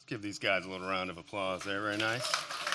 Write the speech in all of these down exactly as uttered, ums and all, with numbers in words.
Let's give these guys a little round of applause there. Very nice.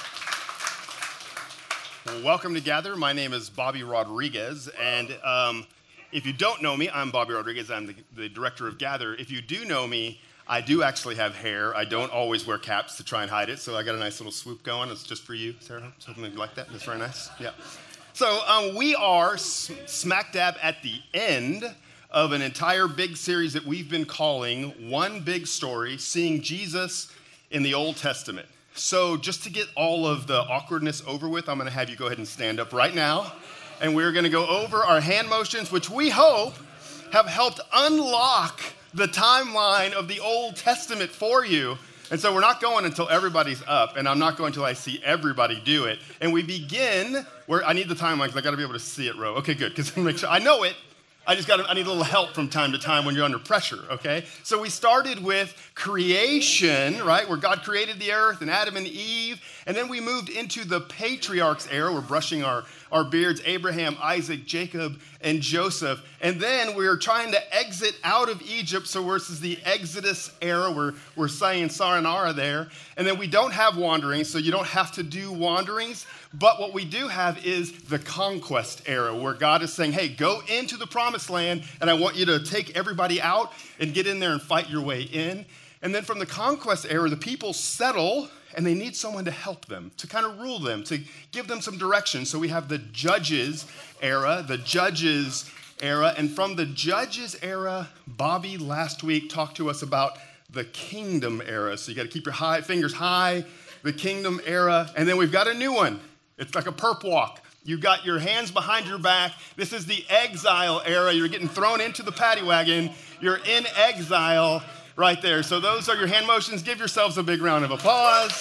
Well, welcome to Gather. My name is Bobby Rodriguez, and um, if you don't know me, I'm Bobby Rodriguez. I'm the, the director of Gather. If you do know me, I do actually have hair. I don't always wear caps to try and hide it, so I got a nice little swoop going. It's just for you, Sarah. Something like that. That's very nice. Yeah. So um, we are s- smack dab at the end of an entire big series that we've been calling One Big Story, Seeing Jesus in the Old Testament. So just to get all of the awkwardness over with, I'm going to have you go ahead and stand up right now. And we're going to go over our hand motions, which we hope have helped unlock the timeline of the Old Testament for you. And so we're not going until everybody's up, and I'm not going until I see everybody do it. And we begin where I need the timeline because I got to be able to see it, Ro. Okay, good, because make sure I know it. I just got to, I need a little help from time to time when you're under pressure, okay? So we started with creation, right, where God created the earth and Adam and Eve, and then we moved into the patriarchs era. We're brushing our, our beards, Abraham, Isaac, Jacob, and Joseph. And then we're trying to exit out of Egypt, so this is the Exodus era. We're, we're saying Saranara there. And then we don't have wanderings, so you don't have to do wanderings. But what we do have is the conquest era, where God is saying, hey, go into the promised land, and I want you to take everybody out and get in there and fight your way in. And then from the conquest era, the people settle, and they need someone to help them, to kind of rule them, to give them some direction. So we have the Judges era, the Judges era. And from the Judges era, Bobby last week talked to us about the Kingdom era. So you got to keep your high, fingers high, the Kingdom era. And then we've got a new one. It's like a perp walk. You've got your hands behind your back. This is the exile era. You're getting thrown into the paddy wagon. You're in exile right there. So those are your hand motions. Give yourselves a big round of applause.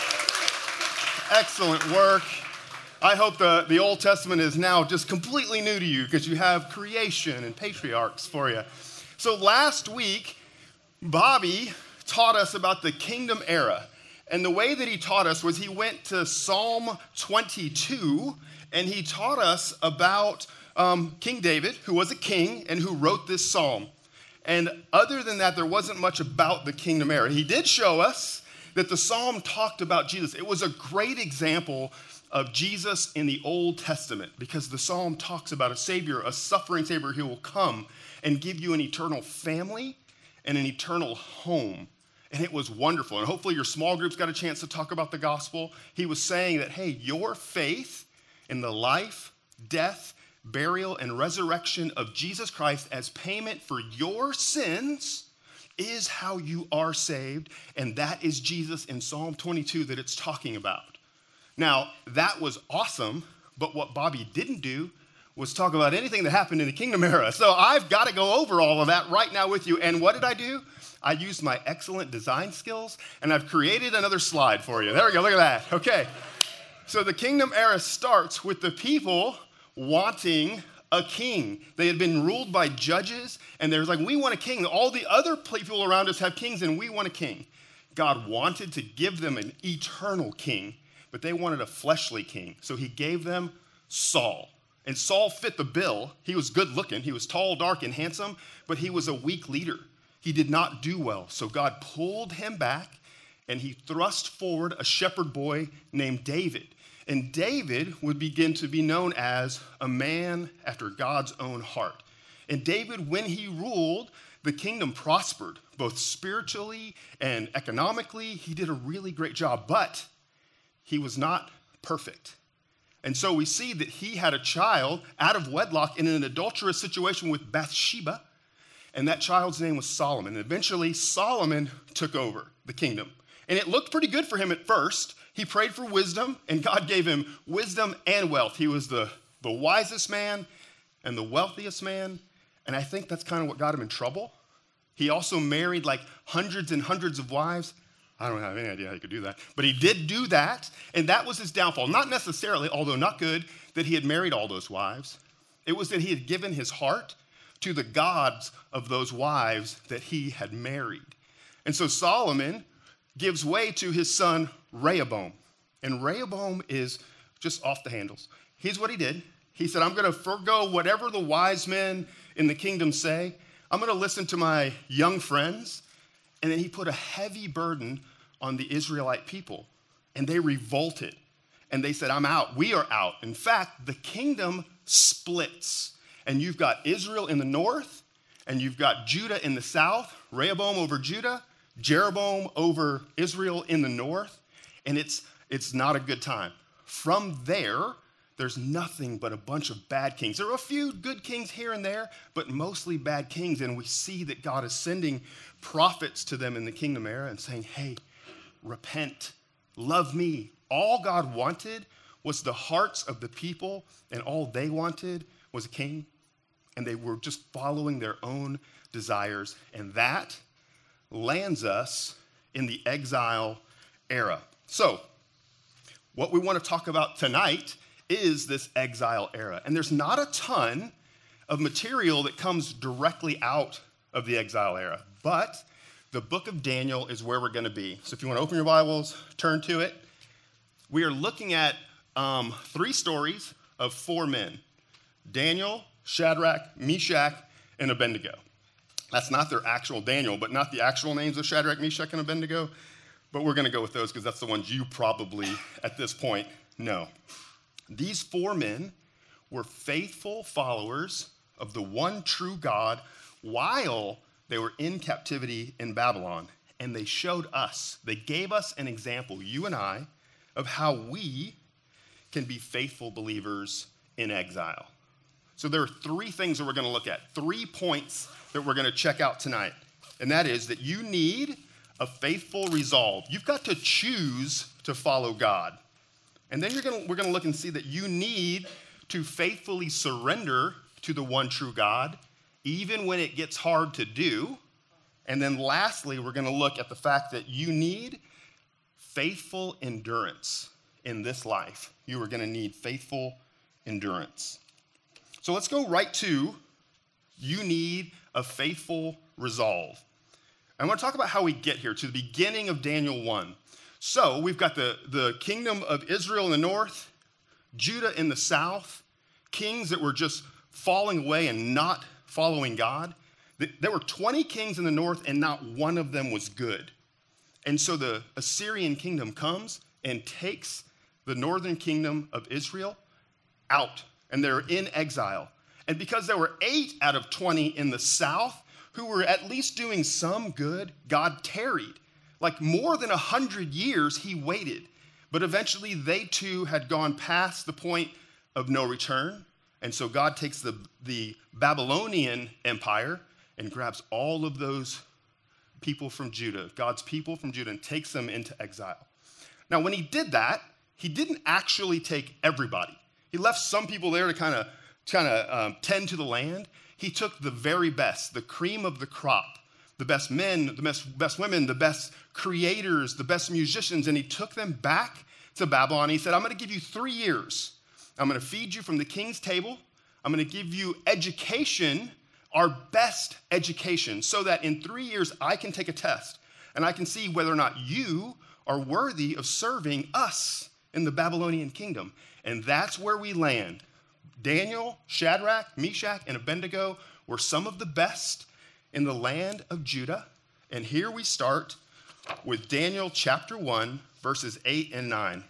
Excellent work. I hope the, the Old Testament is now just completely new to you because you have creation and patriarchs for you. So last week, Bobby taught us about the Kingdom era. And the way that he taught us was he went to Psalm twenty-two, and he taught us about um, King David, who was a king and who wrote this psalm. And other than that, there wasn't much about the Kingdom era. He did show us that the psalm talked about Jesus. It was a great example of Jesus in the Old Testament because the psalm talks about a Savior, a suffering Savior who will come and give you an eternal family and an eternal home. And it was wonderful. And hopefully your small groups got a chance to talk about the gospel. He was saying that, hey, your faith in the life, death, burial, and resurrection of Jesus Christ as payment for your sins is how you are saved. And that is Jesus in Psalm twenty-two that it's talking about. Now, that was awesome, but what Bobby didn't do was talk about anything that happened in the Kingdom era. So I've got to go over all of that right now with you. And what did I do? I used my excellent design skills, and I've created another slide for you. There we go, look at that. Okay. So the Kingdom era starts with the people wanting a king. They had been ruled by judges, and they're like, we want a king. All the other people around us have kings, and we want a king. God wanted to give them an eternal king, but they wanted a fleshly king. So he gave them Saul. And Saul fit the bill. He was good looking. He was tall, dark, and handsome, but he was a weak leader. He did not do well. So God pulled him back, and he thrust forward a shepherd boy named David. And David would begin to be known as a man after God's own heart. And David, when he ruled, the kingdom prospered, both spiritually and economically. He did a really great job, but he was not perfect. And so we see that he had a child out of wedlock in an adulterous situation with Bathsheba, and that child's name was Solomon. And eventually, Solomon took over the kingdom. And it looked pretty good for him at first. He prayed for wisdom, and God gave him wisdom and wealth. He was the, the wisest man and the wealthiest man, and I think that's kind of what got him in trouble. He also married like hundreds and hundreds of wives. I don't have any idea how he could do that. But he did do that, and that was his downfall. Not necessarily, although not good, that he had married all those wives. It was that he had given his heart to the gods of those wives that he had married. And so Solomon gives way to his son Rehoboam. And Rehoboam is just off the handles. Here's what he did. He said, I'm going to forego whatever the wise men in the kingdom say. I'm going to listen to my young friends. And then he put a heavy burden on the Israelite people, and they revolted. And they said, I'm out. We are out. In fact, the kingdom splits. And you've got Israel in the north, and you've got Judah in the south, Rehoboam over Judah, Jeroboam over Israel in the north. And it's, it's not a good time. From there, there's nothing but a bunch of bad kings. There are a few good kings here and there, but mostly bad kings. And we see that God is sending prophets to them in the kingdom era and saying, hey, repent, love me. All God wanted was the hearts of the people, and all they wanted was a king. And they were just following their own desires. And that lands us in the exile era. So, what we want to talk about tonight is this exile era. And there's not a ton of material that comes directly out of the exile era. But the book of Daniel is where we're going to be. So if you want to open your Bibles, turn to it. We are looking at um, three stories of four men: Daniel, Shadrach, Meshach, and Abednego. That's not their actual Daniel, but not the actual names of Shadrach, Meshach, and Abednego. But we're going to go with those because that's the ones you probably, at this point, know. These four men were faithful followers of the one true God while they were in captivity in Babylon. And they showed us, they gave us an example, you and I, of how we can be faithful believers in exile. So there are three things that we're going to look at, three points that we're going to check out tonight. And that is that you need a faithful resolve. You've got to choose to follow God. And then you're going to, we're going to look and see that you need to faithfully surrender to the one true God, even when it gets hard to do. And then lastly, we're going to look at the fact that you need faithful endurance in this life. You are going to need faithful endurance. So let's go right to, you need a faithful resolve. I want to talk about how we get here, to the beginning of Daniel one. So we've got the, the kingdom of Israel in the north, Judah in the south, kings that were just falling away and not following God. There were twenty kings in the north, and not one of them was good. And so the Assyrian kingdom comes and takes the northern kingdom of Israel out, and they're in exile. And because there were eight out of twenty in the south who were at least doing some good, God tarried. Like more than a hundred years, he waited. But eventually they too had gone past the point of no return. And so God takes the, the Babylonian Empire and grabs all of those people from Judah, God's people from Judah, and takes them into exile. Now, when he did that, he didn't actually take everybody. He left some people there to kind of kind of um, tend to the land. He took the very best, the cream of the crop, the best men, the best, best women, the best creators, the best musicians, and he took them back to Babylon. He said, I'm going to give you three years. I'm going to feed you from the king's table. I'm going to give you education, our best education, so that in three years I can take a test and I can see whether or not you are worthy of serving us in the Babylonian kingdom. And that's where we land. Daniel, Shadrach, Meshach, and Abednego were some of the best in the land of Judah. And here we start with Daniel chapter one, verses eight and nine.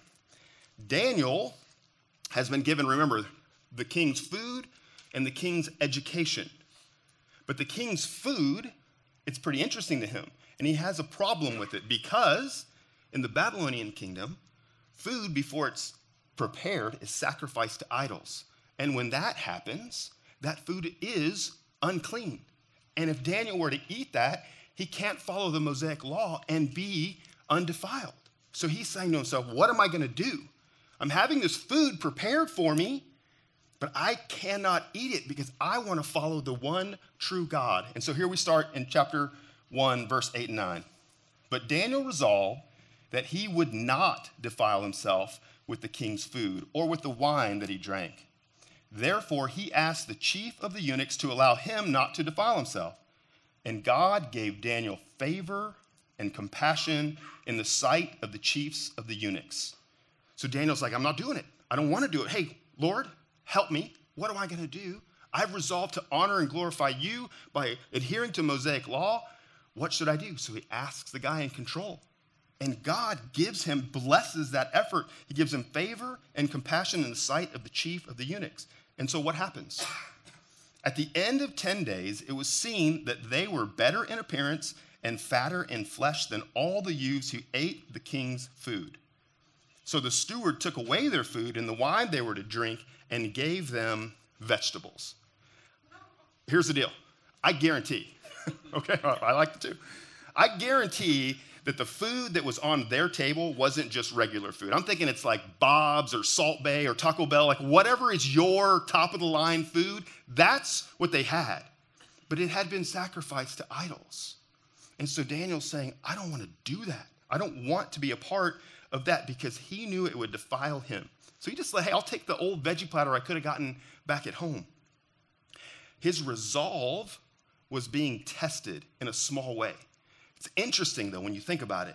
Daniel has been given, remember, the king's food and the king's education. But the king's food, it's pretty interesting to him. And he has a problem with it because in the Babylonian kingdom, food before it's prepared is sacrificed to idols. And when that happens, that food is unclean. And if Daniel were to eat that, he can't follow the Mosaic law and be undefiled. So he's saying to himself, what am I going to do? I'm having this food prepared for me, but I cannot eat it because I want to follow the one true God. And so here we start in chapter one, verse eight and nine. But Daniel resolved that he would not defile himself with the king's food or with the wine that he drank. Therefore, he asked the chief of the eunuchs to allow him not to defile himself. And God gave Daniel favor and compassion in the sight of the chiefs of the eunuchs. So Daniel's like, I'm not doing it. I don't want to do it. Hey, Lord, help me. What am I going to do? I've resolved to honor and glorify you by adhering to Mosaic law. What should I do? So he asks the guy in control. And God gives him, blesses that effort. He gives him favor and compassion in the sight of the chief of the eunuchs. And so what happens? At the end of ten days, it was seen that they were better in appearance and fatter in flesh than all the youths who ate the king's food. So the steward took away their food and the wine they were to drink and gave them vegetables. Here's the deal. I guarantee, okay, I like it too. I guarantee that the food that was on their table wasn't just regular food. I'm thinking it's like Bob's or Salt Bay or Taco Bell, like whatever is your top of the line food, that's what they had. But it had been sacrificed to idols. And so Daniel's saying, I don't want to do that. I don't want to be a part of that because he knew it would defile him. So he just said, hey, I'll take the old veggie platter I could have gotten back at home. His resolve was being tested in a small way. It's interesting, though, when you think about it.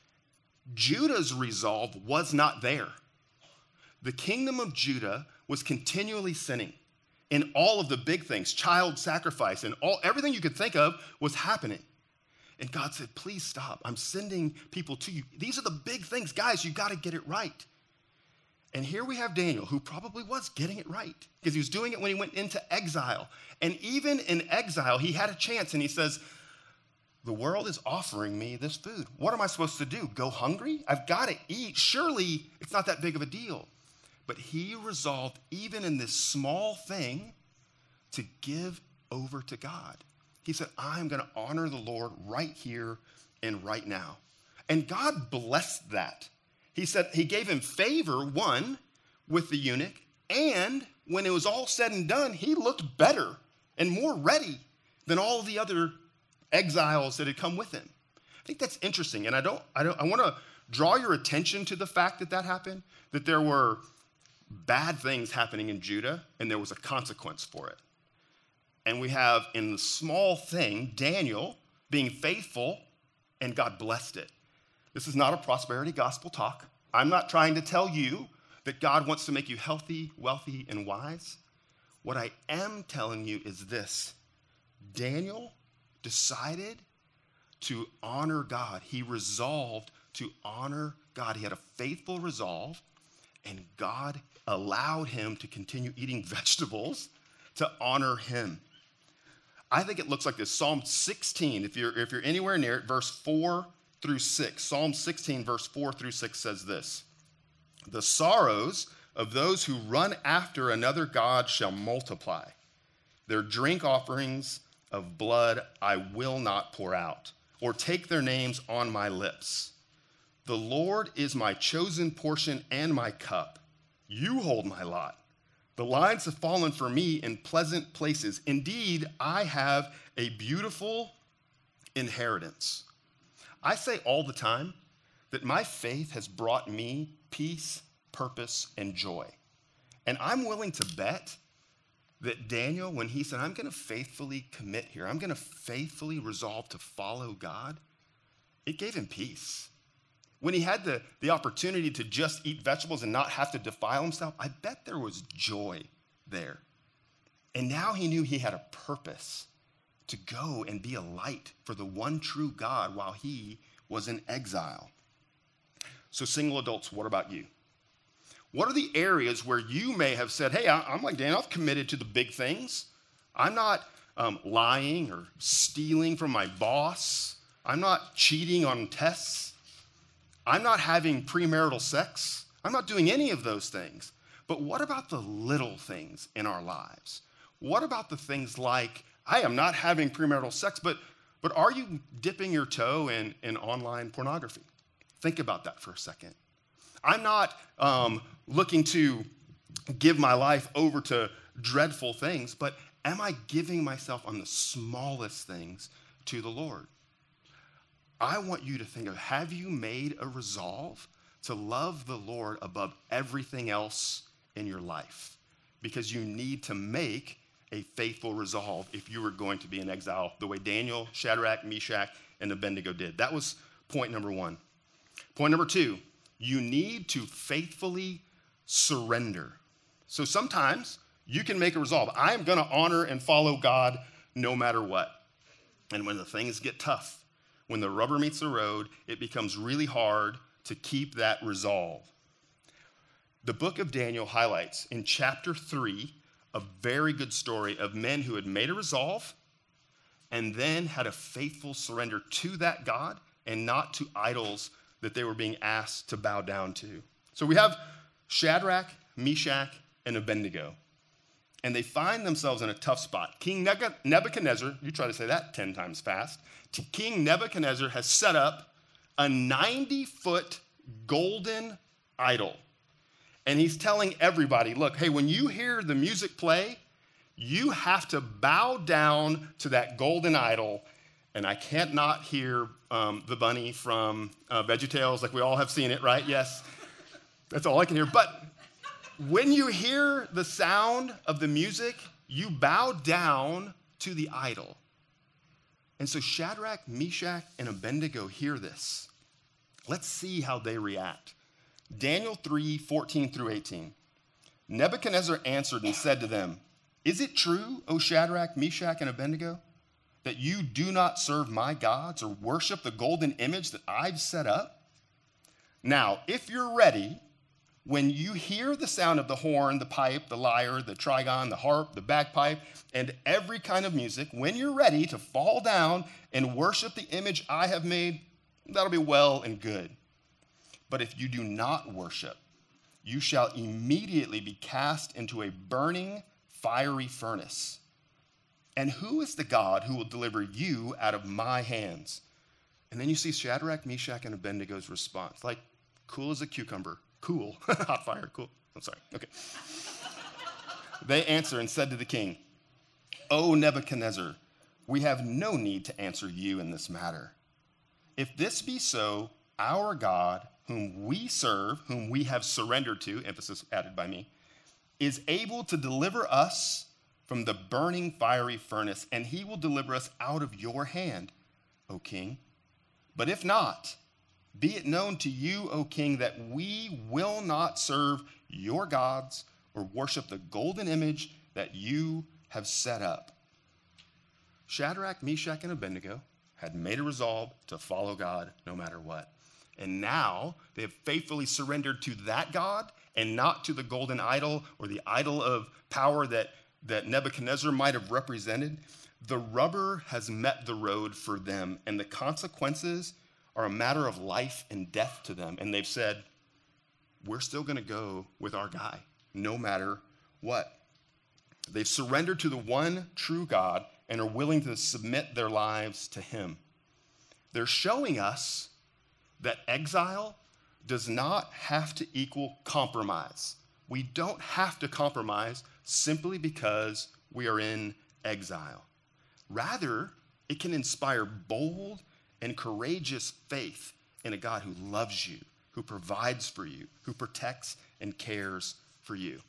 Judah's resolve was not there. The kingdom of Judah was continually sinning in all of the big things, child sacrifice, and all everything you could think of was happening. And God said, please stop. I'm sending people to you. These are the big things. Guys, you got to get it right. And here we have Daniel, who probably was getting it right because he was doing it when he went into exile. And even in exile, he had a chance, and he says, the world is offering me this food. What am I supposed to do? Go hungry? I've got to eat. Surely it's not that big of a deal. But he resolved, even in this small thing, to give over to God. He said, I'm going to honor the Lord right here and right now. And God blessed that. He said he gave him favor, one, with the eunuch, and when it was all said and done, he looked better and more ready than all the other exiles that had come with him. I think that's interesting, and I don't, I don't, I want to draw your attention to the fact that that happened, that there were bad things happening in Judah, and there was a consequence for it. And we have in the small thing, Daniel being faithful, and God blessed it. This is not a prosperity gospel talk. I'm not trying to tell you that God wants to make you healthy, wealthy, and wise. What I am telling you is this. Daniel decided to honor God. He resolved to honor God. He had a faithful resolve, and God allowed him to continue eating vegetables to honor him. I think it looks like this. Psalm sixteen, if you're, if you're anywhere near it, verse four through six. Psalm sixteen, verse four through six says this. The sorrows of those who run after another god shall multiply. Their drink offerings of blood I will not pour out, or take their names on my lips. The Lord is my chosen portion and my cup. You hold my lot. The lines have fallen for me in pleasant places. Indeed, I have a beautiful inheritance. I say all the time that my faith has brought me peace, purpose, and joy. And I'm willing to bet that Daniel, when he said, I'm going to faithfully commit here, I'm going to faithfully resolve to follow God, it gave him peace. When he had the, the opportunity to just eat vegetables and not have to defile himself, I bet there was joy there. And now he knew he had a purpose to go and be a light for the one true God while he was in exile. So single adults, what about you? What are the areas where you may have said, hey, I'm like Dan, I've committed to the big things. I'm not um, lying or stealing from my boss. I'm not cheating on tests. I'm not having premarital sex. I'm not doing any of those things. But what about the little things in our lives? What about the things like, I am not having premarital sex, but, but are you dipping your toe in, in online pornography? Think about that for a second. I'm not um, looking to give my life over to dreadful things, but am I giving myself on the smallest things to the Lord? I want you to think of, have you made a resolve to love the Lord above everything else in your life? Because you need to make a faithful resolve if you were going to be in exile the way Daniel, Shadrach, Meshach, and Abednego did. That was point number one. Point number two, you need to faithfully surrender. So sometimes you can make a resolve. I am going to honor and follow God no matter what. And when the things get tough, when the rubber meets the road, it becomes really hard to keep that resolve. The book of Daniel highlights in chapter three a very good story of men who had made a resolve and then had a faithful surrender to that God and not to idols that they were being asked to bow down to. So we have Shadrach, Meshach, and Abednego. And they find themselves in a tough spot. King Nebuchadnezzar, you try to say that ten times fast, King Nebuchadnezzar has set up a ninety-foot golden idol. And he's telling everybody, look, hey, when you hear the music play, you have to bow down to that golden idol. And I can't not hear um, the bunny from uh, VeggieTales, like we all have seen it, right? Yes, that's all I can hear. But when you hear the sound of the music, you bow down to the idol. And so Shadrach, Meshach, and Abednego hear this. Let's see how they react. Daniel three, fourteen through eighteen. Nebuchadnezzar answered and said to them, "Is it true, O Shadrach, Meshach, and Abednego, that you do not serve my gods or worship the golden image that I've set up? Now, if you're ready, when you hear the sound of the horn, the pipe, the lyre, the trigon, the harp, the bagpipe, and every kind of music, when you're ready to fall down and worship the image I have made, that'll be well and good. But if you do not worship, you shall immediately be cast into a burning, fiery furnace. And who is the God who will deliver you out of my hands?" And then you see Shadrach, Meshach, and Abednego's response, like cool as a cucumber. Cool. Hot fire. Cool. I'm sorry. Okay. They answered and said to the king, "O Nebuchadnezzar, we have no need to answer you in this matter. If this be so, our God, whom we serve, whom we have surrendered to," emphasis added by me, "is able to deliver us from the burning fiery furnace, and he will deliver us out of your hand, O king. But if not, be it known to you, O king, that we will not serve your gods or worship the golden image that you have set up." Shadrach, Meshach, and Abednego had made a resolve to follow God no matter what. And now they have faithfully surrendered to that God and not to the golden idol or the idol of power that, that Nebuchadnezzar might have represented. The rubber has met the road for them, and the consequences are a matter of life and death to them. And they've said, we're still going to go with our guy, no matter what. They've surrendered to the one true God and are willing to submit their lives to him. They're showing us that exile does not have to equal compromise. We don't have to compromise simply because we are in exile. Rather, it can inspire bold and courageous faith in a God who loves you, who provides for you, who protects and cares for you.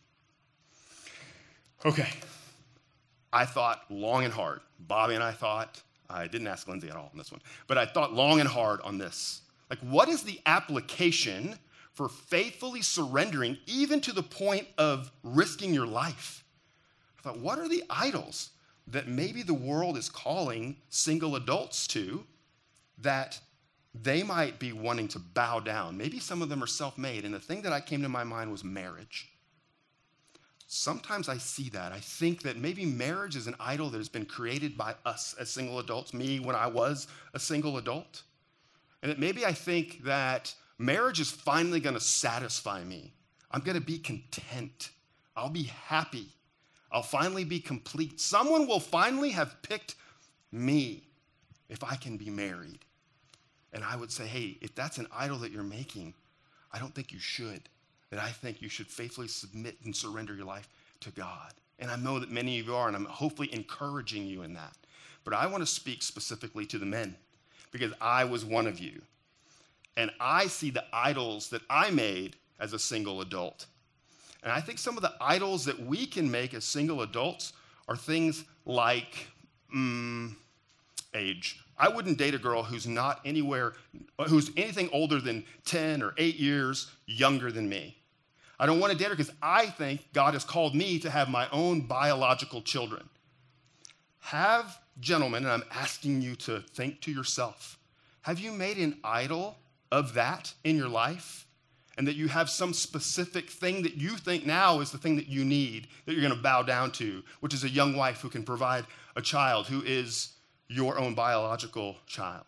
Okay, I thought long and hard. Bobby and I thought, I didn't ask Lindsay at all on this one, but I thought long and hard on this. Like, what is the application for faithfully surrendering, even to the point of risking your life? I thought, what are the idols that maybe the world is calling single adults to that they might be wanting to bow down? Maybe some of them are self-made, and the thing that I came to my mind was marriage. Sometimes I see that. I think that maybe marriage is an idol that has been created by us as single adults, me when I was a single adult. And that maybe I think that marriage is finally going to satisfy me. I'm going to be content. I'll be happy. I'll finally be complete. Someone will finally have picked me if I can be married. And I would say, hey, if that's an idol that you're making, I don't think you should. That I think you should faithfully submit and surrender your life to God. And I know that many of you are, and I'm hopefully encouraging you in that. But I want to speak specifically to the men, because I was one of you. And I see the idols that I made as a single adult. And I think some of the idols that we can make as single adults are things like mm, age. I wouldn't date a girl who's not anywhere, who's anything older than ten or eight years younger than me. I don't want to date her because I think God has called me to have my own biological children. Have, gentlemen, and I'm asking you to think to yourself, Have you made an idol of that in your life? And that you have some specific thing that you think now is the thing that you need, that you're going to bow down to, which is a young wife who can provide a child who is your own biological child.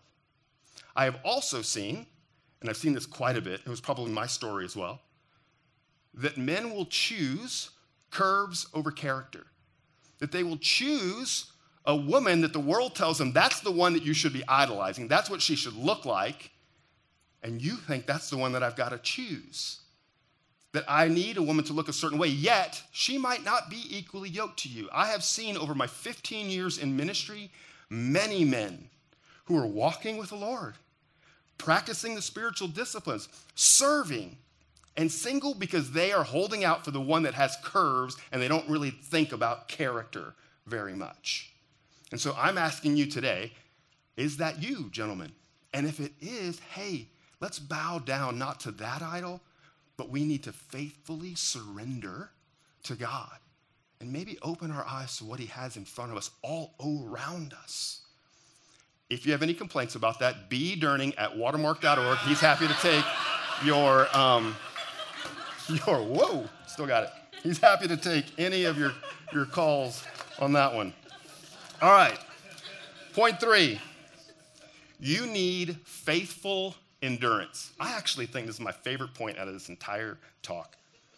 I have also seen, and I've seen this quite a bit, it was probably my story as well, that men will choose curves over character. That they will choose a woman that the world tells them that's the one that you should be idolizing, that's what she should look like, and you think that's the one that I've got to choose. That I need a woman to look a certain way, yet she might not be equally yoked to you. I have seen over my fifteen years in ministry many men who are walking with the Lord, practicing the spiritual disciplines, serving, and single because they are holding out for the one that has curves and they don't really think about character very much. And so I'm asking you today, is that you, gentlemen? And if it is, hey, let's bow down not to that idol, but we need to faithfully surrender to God and maybe open our eyes to what he has in front of us all around us. If you have any complaints about that, B. Durning at watermark dot org. He's happy to take your, um, your, whoa, still got it. He's happy to take any of your, your calls on that one. All right, point three, you need faithful endurance. I actually think this is my favorite point out of this entire talk.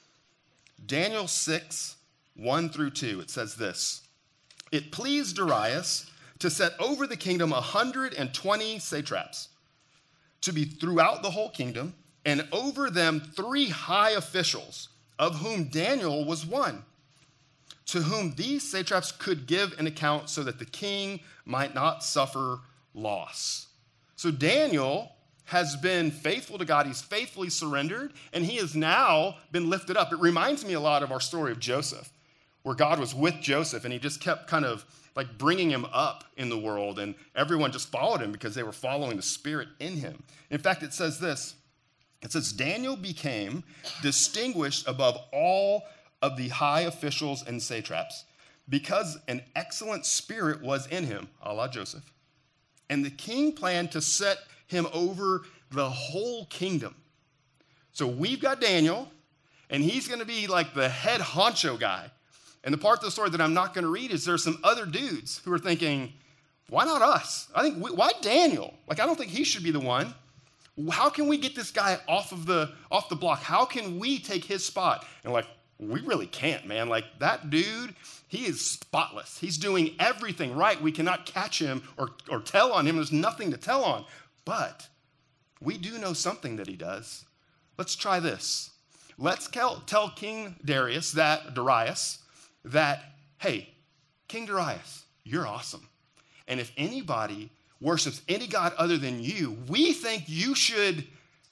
Daniel six, one through two, it says this: It pleased Darius to set over the kingdom one hundred twenty satraps, to be throughout the whole kingdom, and over them three high officials, of whom Daniel was one, to whom these satraps could give an account so that the king might not suffer loss. So Daniel has been faithful to God. He's faithfully surrendered, and he has now been lifted up. It reminds me a lot of our story of Joseph, where God was with Joseph, and he just kept kind of like bringing him up in the world, and everyone just followed him because they were following the Spirit in him. In fact, it says this. It says, Daniel became distinguished above all of the high officials and satraps because an excellent spirit was in him, a la Joseph. And the king planned to set him over the whole kingdom. So we've got Daniel, and he's going to be like the head honcho guy. And the part of the story that I'm not going to read is there's some other dudes who are thinking, why not us? I think, we, why Daniel? Like, I don't think he should be the one. How can we get this guy off of the off the block? How can we take his spot? And like, we really can't, man. Like, that dude, he is spotless. He's doing everything right. We cannot catch him or, or tell on him. There's nothing to tell on. But we do know something that he does. Let's try this. Let's tell, tell King Darius that, Darius, that, hey, King Darius, you're awesome. And if anybody worships any god other than you, we think you should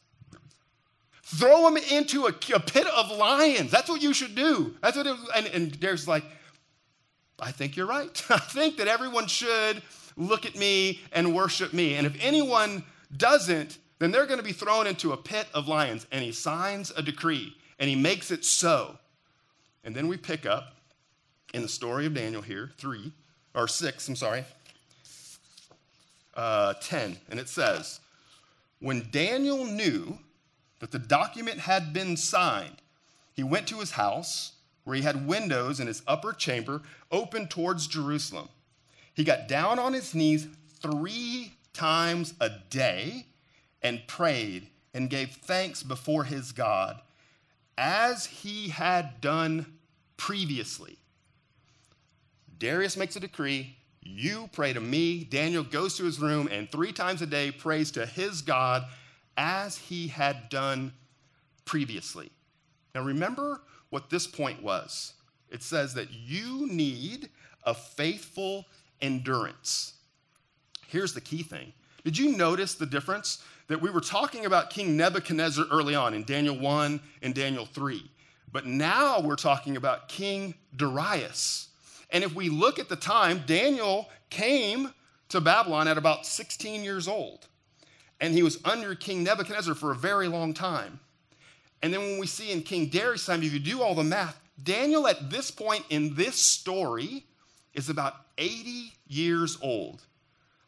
throw him into a, a pit of lions. That's what you should do. That's what it, and, and Darius is like, I think you're right. I think that everyone should look at me and worship me. And if anyone doesn't, then they're going to be thrown into a pit of lions. And he signs a decree, and he makes it so. And then we pick up in the story of Daniel here, three, or six, I'm sorry, uh, ten. And it says, when Daniel knew that the document had been signed, he went to his house, where he had windows in his upper chamber open towards Jerusalem. He got down on his knees three times a day and prayed and gave thanks before his God, as he had done previously. Darius makes a decree. You pray to me. Daniel goes to his room and three times a day prays to his God as he had done previously. Now remember what this point was. It says that you need a faithful endurance. Here's the key thing. Did you notice the difference? That we were talking about King Nebuchadnezzar early on in Daniel one and Daniel three. But now we're talking about King Darius. And if we look at the time, Daniel came to Babylon at about sixteen years old. And he was under King Nebuchadnezzar for a very long time. And then when we see in King Darius' time, if you do all the math, Daniel at this point in this story is about eighty years old.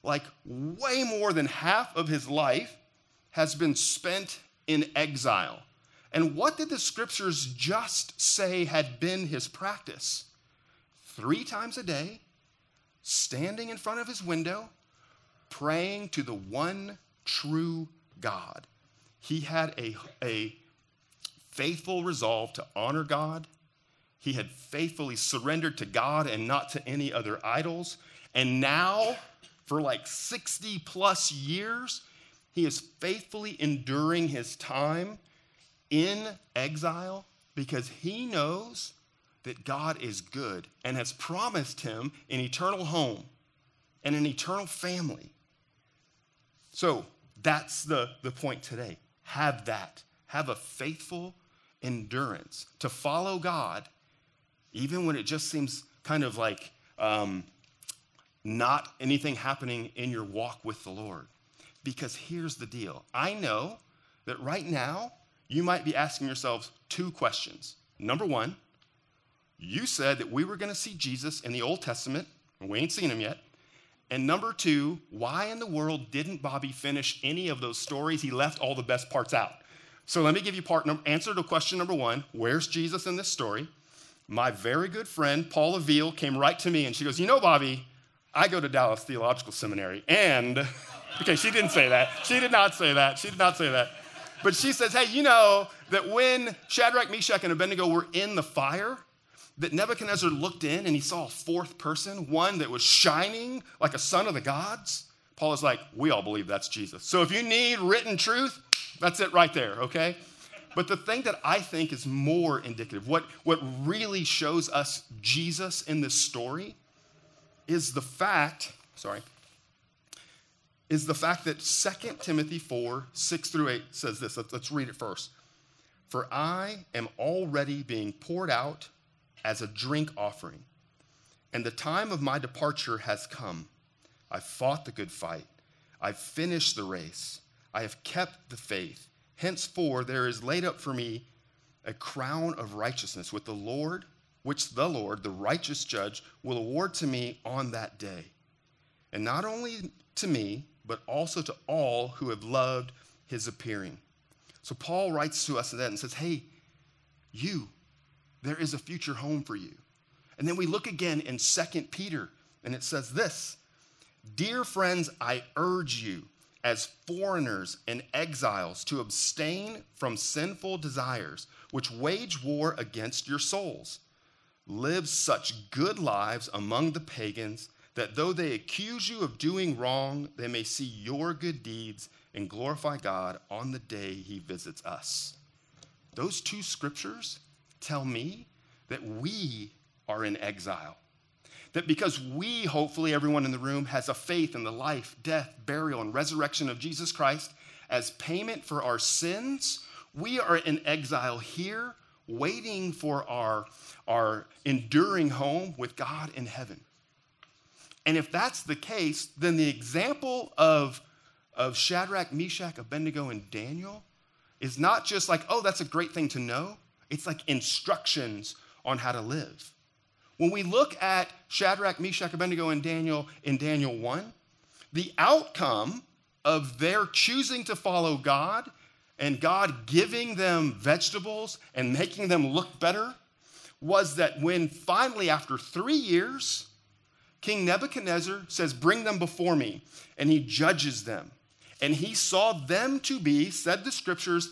like way more than half of his life has been spent in exile. And what did the scriptures just say had been his practice? Three times a day, standing in front of his window, praying to the one true God. He had a, a faithful resolve to honor God. He had faithfully surrendered to God and not to any other idols. And now, for like sixty plus years, he is faithfully enduring his time in exile because he knows that God is good and has promised him an eternal home and an eternal family. So that's the, the point today. Have that. Have a faithful endurance to follow God, even when it just seems kind of like um, not anything happening in your walk with the Lord. Because here's the deal. I know that right now, you might be asking yourselves two questions. Number one, you said that we were going to see Jesus in the Old Testament, and we ain't seen him yet. And number two, why in the world didn't Bobby finish any of those stories? He left all the best parts out. So let me give you part number, answer to question number one. Where's Jesus in this story? My very good friend, Paula Veal, came right to me and she goes, you know, Bobby, I go to Dallas Theological Seminary and, okay, she didn't say that. She did not say that. She did not say that. But she says, hey, you know that when Shadrach, Meshach, and Abednego were in the fire, that Nebuchadnezzar looked in and he saw a fourth person, one that was shining like a son of the gods. Paul is like, we all believe that's Jesus. So if you need written truth, that's it right there, okay? But the thing that I think is more indicative, what, what really shows us Jesus in this story is the fact, sorry, is the fact that Second Timothy four, six through eight says this. Let's, let's read it first. For I am already being poured out as a drink offering, and the time of my departure has come. I've fought the good fight. I've finished the race. I have kept the faith. Henceforth there is laid up for me a crown of righteousness with the Lord, which the Lord, the righteous judge, will award to me on that day. And not only to me, but also to all who have loved his appearing. So Paul writes to us that and says, hey, you, there is a future home for you. And then we look again in Second Peter, and it says this, dear friends, I urge you as foreigners and exiles to abstain from sinful desires, which wage war against your souls. Live such good lives among the pagans that though they accuse you of doing wrong, they may see your good deeds and glorify God on the day he visits us. Those two scriptures tell me that we are in exile. That because we, hopefully everyone in the room, has a faith in the life, death, burial, and resurrection of Jesus Christ as payment for our sins, we are in exile here, waiting for our, our enduring home with God in heaven. And if that's the case, then the example of, of Shadrach, Meshach, Abednego, and Daniel is not just like, oh, that's a great thing to know. It's like instructions on how to live. When we look at Shadrach, Meshach, Abednego, and Daniel in Daniel one, the outcome of their choosing to follow God and God giving them vegetables and making them look better was that when finally, after three years, King Nebuchadnezzar says, bring them before me, and he judges them. And he saw them to be, said the scriptures,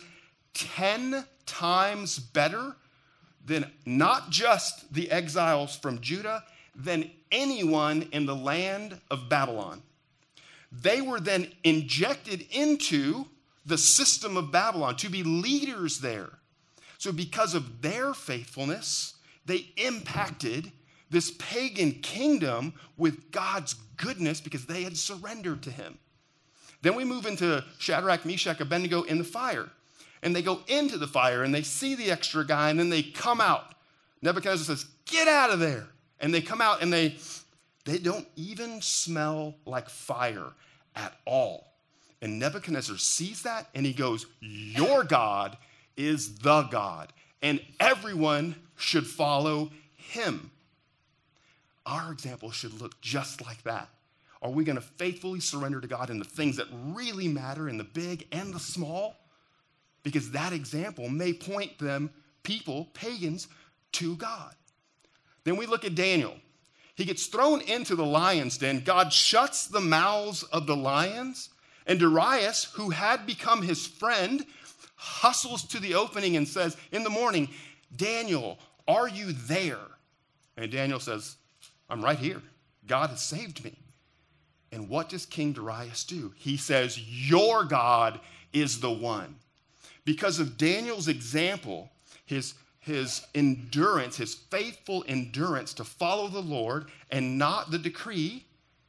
ten times better than not just the exiles from Judah, than anyone in the land of Babylon. They were then injected into the system of Babylon to be leaders there. So because of their faithfulness, they impacted this pagan kingdom with God's goodness because they had surrendered to him. Then we move into Shadrach, Meshach, Abednego in the fire. And they go into the fire and they see the extra guy and then they come out. Nebuchadnezzar says, get out of there. And they come out and they, they don't even smell like fire at all. And Nebuchadnezzar sees that and he goes, your God is the God, and everyone should follow him. Our example should look just like that. Are we going to faithfully surrender to God in the things that really matter, in the big and the small? Because that example may point them, people, pagans, to God. Then we look at Daniel. He gets thrown into the lion's den. God shuts the mouths of the lions. And Darius, who had become his friend, hustles to the opening and says, in the morning, Daniel, are you there? And Daniel says, I'm right here. God has saved me. And what does King Darius do? He says, your God is the one. Because of Daniel's example, his, his endurance, his faithful endurance to follow the Lord and not the decree,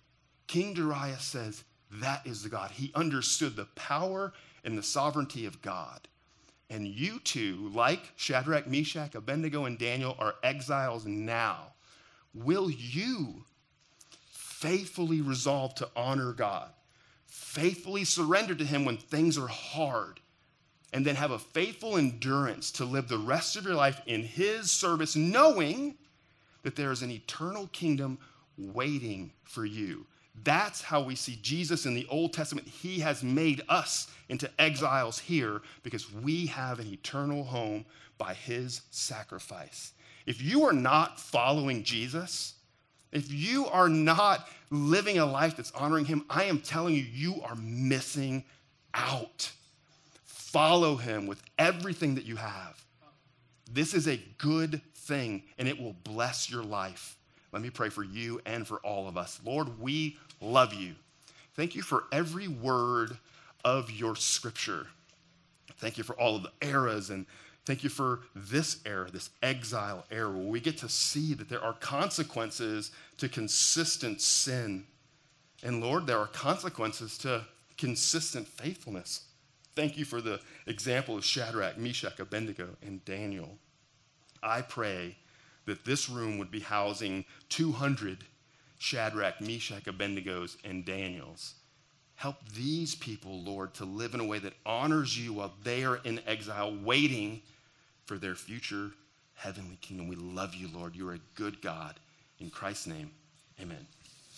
King Darius says, that is the God. He understood the power and the sovereignty of God. And you too, like Shadrach, Meshach, Abednego, and Daniel, are exiles now. Will you faithfully resolve to honor God, faithfully surrender to him when things are hard, and then have a faithful endurance to live the rest of your life in his service, knowing that there is an eternal kingdom waiting for you? That's how we see Jesus in the Old Testament. He has made us into exiles here because we have an eternal home by his sacrifice. If you are not following Jesus, if you are not living a life that's honoring him, I am telling you, you are missing out. Follow him with everything that you have. This is a good thing, and it will bless your life. Let me pray for you and for all of us. Lord, we love you. Thank you for every word of your scripture. Thank you for all of the eras, and thank you for this era, this exile era, where we get to see that there are consequences to consistent sin. And Lord, there are consequences to consistent faithfulness. Thank you for the example of Shadrach, Meshach, Abednego, and Daniel. I pray that this room would be housing two hundred Shadrach, Meshach, Abednego's, and Daniels. Help these people, Lord, to live in a way that honors you while they are in exile, waiting for their future heavenly kingdom. We love you, Lord. You are a good God. In Christ's name, amen.